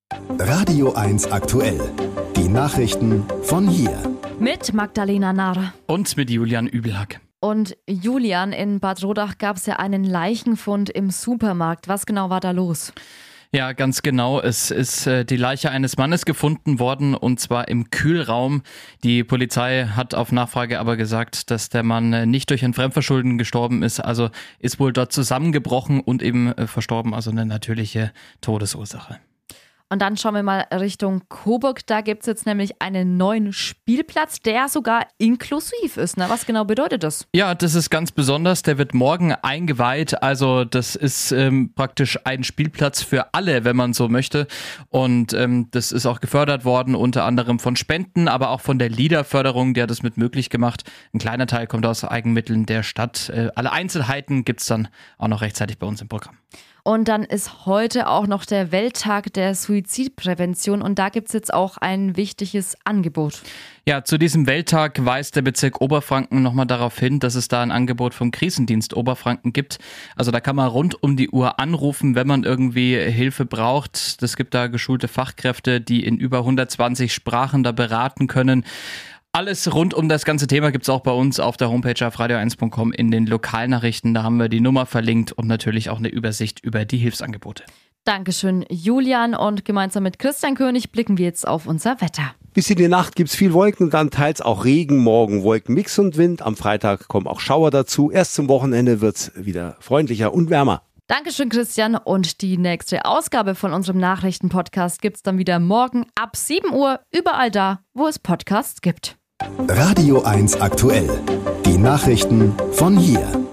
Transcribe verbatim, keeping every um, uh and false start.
Radio eins aktuell. Die Nachrichten von hier. Mit Magdalena Nahr. Und mit Julian Übelhack. Und Julian, in Bad Rodach gab es ja einen Leichenfund im Supermarkt. Was genau war da los? Ja, ganz genau. Es ist äh, die Leiche eines Mannes gefunden worden, und zwar im Kühlraum. Die Polizei hat auf Nachfrage aber gesagt, dass der Mann äh, nicht durch ein Fremdverschulden gestorben ist. Also ist wohl dort zusammengebrochen und eben äh, verstorben. Also eine natürliche Todesursache. Und dann schauen wir mal Richtung Coburg. Da gibt es jetzt nämlich einen neuen Spielplatz, der sogar inklusiv ist. Na, was genau bedeutet das? Ja, das ist ganz besonders. Der wird morgen eingeweiht. Also das ist ähm, praktisch ein Spielplatz für alle, wenn man so möchte. Und ähm, das ist auch gefördert worden, unter anderem von Spenden, aber auch von der LEADER-Förderung, die hat das mit möglich gemacht. Ein kleiner Teil kommt aus Eigenmitteln der Stadt. Äh, alle Einzelheiten gibt es dann auch noch rechtzeitig bei uns im Programm. Und dann ist heute auch noch der Welttag der Suizidprävention und da gibt es jetzt auch ein wichtiges Angebot. Ja, zu diesem Welttag weist der Bezirk Oberfranken nochmal darauf hin, dass es da ein Angebot vom Krisendienst Oberfranken gibt. Also da kann man rund um die Uhr anrufen, wenn man irgendwie Hilfe braucht. Es gibt da geschulte Fachkräfte, die in über hundertzwanzig Sprachen da beraten können. Alles rund um das ganze Thema gibt's auch bei uns auf der Homepage auf radio eins punkt com in den Lokalnachrichten. Da haben wir die Nummer verlinkt und natürlich auch eine Übersicht über die Hilfsangebote. Dankeschön, Julian. Und gemeinsam mit Christian König blicken wir jetzt auf unser Wetter. Bis in die Nacht gibt's viel Wolken und dann teils auch Regen. Morgen Wolkenmix und Wind. Am Freitag kommen auch Schauer dazu. Erst zum Wochenende wird's wieder freundlicher und wärmer. Dankeschön, Christian. Und die nächste Ausgabe von unserem Nachrichtenpodcast gibt's dann wieder morgen ab sieben Uhr überall da, wo es Podcasts gibt. Radio eins aktuell. Die Nachrichten von hier.